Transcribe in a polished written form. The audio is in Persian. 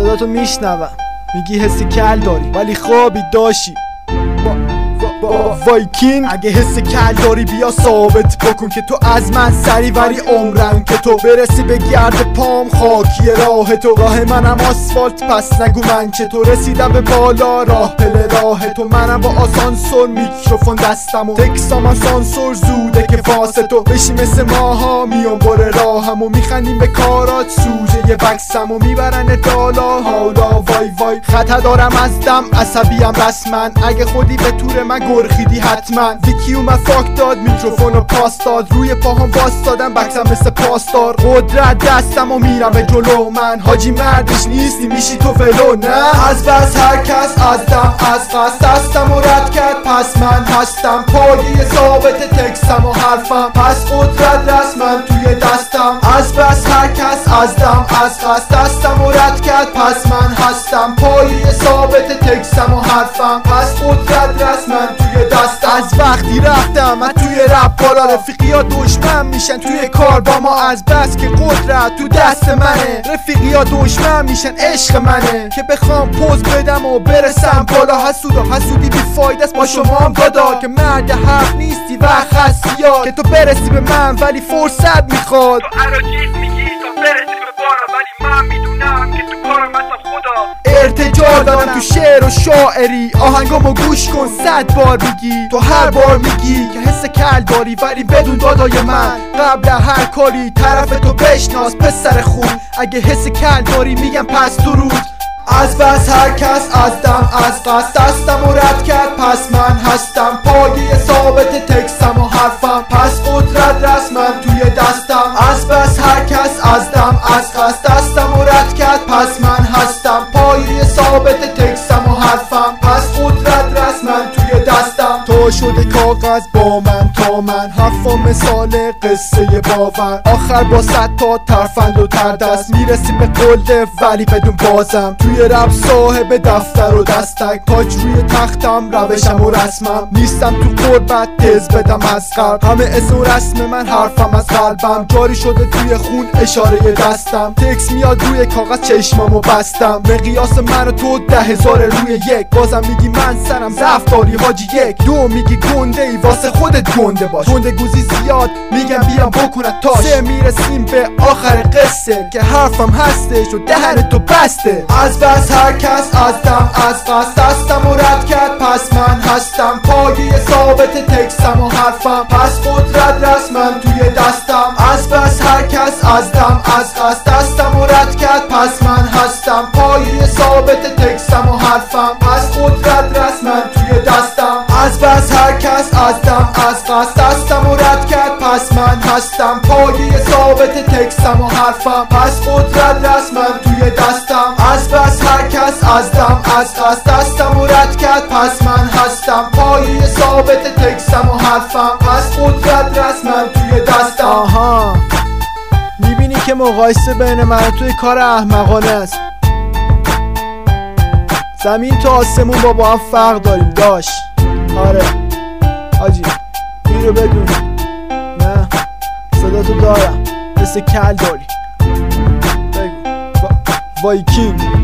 صداتو میشنوم میگی حس کل داری ولی خوابی داشی وایکینگ. اگه حس کل داری بیا ثابت بکن که تو از من سری ولی عمرن که تو برسی به گرد پام خاکی راه تو. راه منم آسفالت پس نگو من چطور رسیدم به بالا راه پله راه تو. منم با آسانسور میکروفون دستم و تکسام آسانسور زوده که واسه تو بشی مثل ماها میام بره راهم و میخندیم به کارات سوژه بکسم و میبرن دالا حالا وای وای. خطا دارم از دم عصبیم رسمن اگه خودی به طور من گرخیدی حتما. ویکی اومد فاک داد میکروفون و پاس داد روی پاهم واستادم بکسم مثل پاسدار. قدرت دستم و میرم به جلو من حاجی مردش نیستی میشی تو ولو نه. از بس هر کس از دم از قصد دستم و رد کرد پس من هستم پایه ثابت تکسم و حرفم پس قدرت رسمن توی دستم. از بس هر کس از دم از قصد دستم و رد کرد پس من هستم پایه ثابت تکسم و حرفم پس قدرت رسمن توی دست. از وقتی رفتم من توی رپ بالا رفیقی ها دشمن میشن توی کار با ما از بس که قدرت تو دست منه. رفیقی ها دشمن میشن عشق منه که بخوام پوز بدم و برسم بالا. حسودی بی فایده است با شما هم دادا که مرد حرف نیستی و خستی ها که تو برسی به من ولی فرصت میخواد. تو عراجیز میگی تا برسی به بارا ولی من میدونم که تو کارم هستم خدا. ارتجاع دارم تو شعر و شاعری آهنگامو گوش کن 100 بار میگی. تو هر بار میگی که حس کل داری ولی بدون دادای من قبل هر کاری طرف تو بشناس پسر خون. اگه حس کل داری میگم پس درود. از بس هر کس از دم از قصد دستم و رد کرد پس من هستم پایه ثابت تکسم و حرفم پس قدرت رسمن توی دستم. از بس هر کس از دم از قصد دستم و رد کرد پس من هستم پایه ثابت تکسم و حرفم پس قدرت رسمن توی دستم. تو شده کاغذ با من تا من حرفا مثال قصه باور آخر با 100 تا ترفند و تردست میرسی به قلده ولی بدون بازم. توی رپ صاحب دفتر و دستک تاج روی تختم روشم و رسمم نیستم تو قربت تز بدم از قلب همه اسم و رسم من حرفم از قلبم جاری شده توی خون اشاره دستم. تکس میاد روی کاغذ چشمامو بستم مقیاس من و تو 10,000 روی یک. بازم میگی من سرم ضعف داری حاجی یک. دو میگی گنده ای واسه خودت گنده باش. گنده گوزی زیاد میگم بیام بکنت تاش. سه میرسیم به آخر قصه که حرفم هستش و دهن تو بسته. از بس هر کس از دم از قصد دستم و رد کرد پس من هستم پایه ثابت تکسم و حرفم پس قدرت رسمن توی دستم. از بس هر کس از دم از قصد دستم و رد کرد پس من هستم پایه ثابت تکسم و حرفم پس قدرت رسمن توی دستم. از بس هر کس از دم از قصد دستم و رد کرد پس من هستم پایه ثابت تکسم و حرفم پس قدرت رسمن توی دستم. از بس هر کس از دم از قصد دستم و رد کرد پس من هستم پایه ثابت تکسم و حرفم پس قدرت رسمن توی دستم. آها میبینی که مقایسه بین من و توی کار احمقانه است. زمین تا آسمون با هم فرق داریم داش. آره حاجی این رو بدون نه صدا تو دارم حس کل داری بگو وایکینگ.